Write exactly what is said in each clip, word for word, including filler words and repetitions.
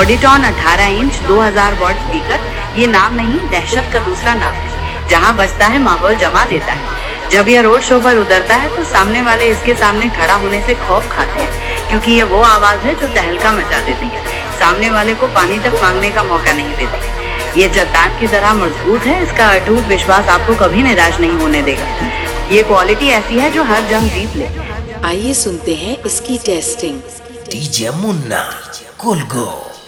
ऑडिटॉन अठारह इंच दो हज़ार वॉट स्पीकर, ये नाम नहीं, दहशत का दूसरा नाम है। जहाँ बजता है माहौल जमा देता है। जब यह रोड शो पर उतरता है तो सामने वाले इसके सामने खड़ा होने से खौफ खाते हैं, क्योंकि ये वो आवाज है जो तहलका मचा देती है, सामने वाले को पानी तक मांगने का मौका नहीं देती। ये चट्टान की तरह मजबूत है, इसका अटूट विश्वास आपको कभी निराश नहीं होने देगा। ये क्वालिटी ऐसी है जो हर जंग जीत ले। आइए सुनते हैं इसकी टेस्टिंग। डीजे मुन्ना कुलगो।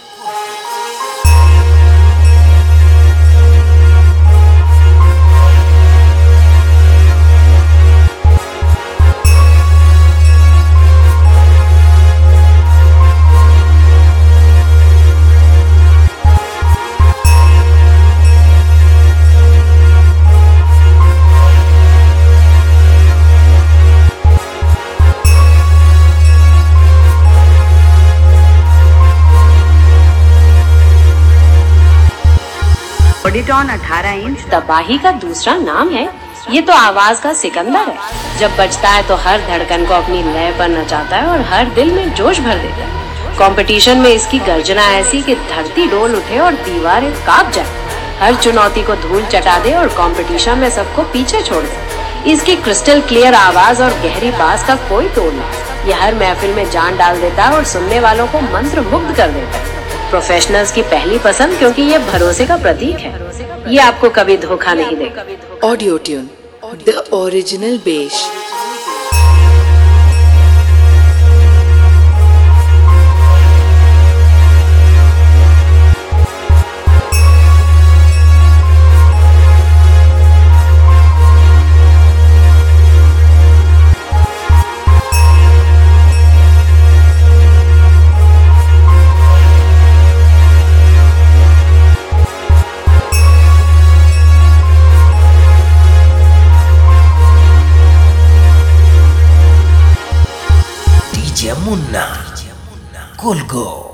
ऑडिटॉन अठारह इंच तबाही का दूसरा नाम है। ये तो आवाज का सिकंदर है। जब बजता है तो हर धड़कन को अपनी लय पर नचाता है और हर दिल में जोश भर देता है। कंपटीशन में इसकी गर्जना ऐसी कि धरती डोल उठे और दीवारें कांप जाए, हर चुनौती को धूल चटा दे और कंपटीशन में सबको पीछे छोड़ दे। इसकी क्रिस्टल क्लियर आवाज और गहरी बास का कोई तोड़ नहीं। ये हर महफिल में जान डाल देता है और सुनने वालों को मंत्र मुग्ध कर देता है। प्रोफेशनल्स की पहली पसंद, क्योंकि ये भरोसे का प्रतीक है। ये आपको कभी धोखा नहीं देगा। Audio tune the original bass. DJ Munna कुलगो।